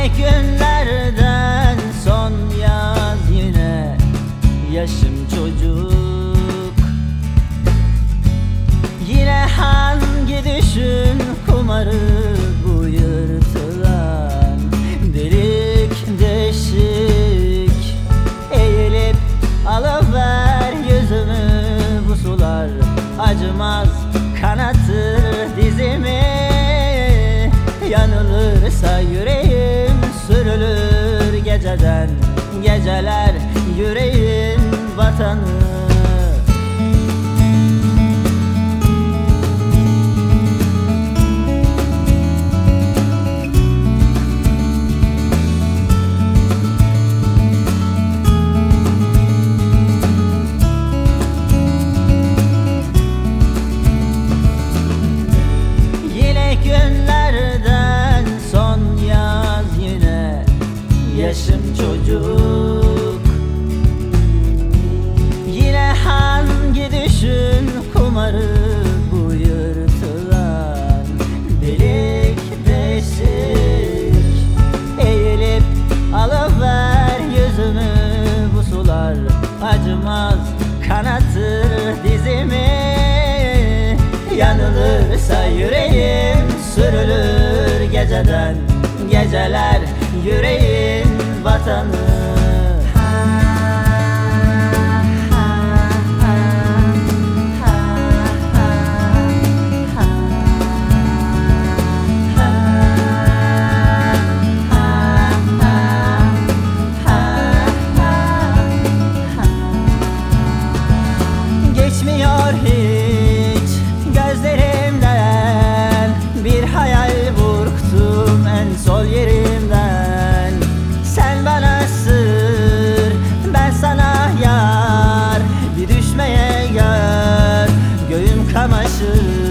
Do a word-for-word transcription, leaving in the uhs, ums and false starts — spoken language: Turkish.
Yine günlerden son yaz, yine yaşım çocuk. Yine hangi düşün kumarı bu yırtılan delik deşik. Eğilip alıver yüzümü, bu sular acımaz kanatır dizimi. Yanılırsa yüreğim sürülür geceden geceler, yüreğin vatanı. Günlerden son yaz, yine yaşım çocuk. Yine hangi düşün kumarı bu yırtılan delik deşik. Eğilip alıver yüzümü, bu sular acımaz kanatır dizimi. Yanılırsa yüreğim sürülür geceden geceler, yüreğin vatanı. Geçmiyor hiç gözlerimden, bir hayal burktum en sol yerimden. Sen bana sır, ben sana yar, bir düşmeye gör, göğüm kamaşır.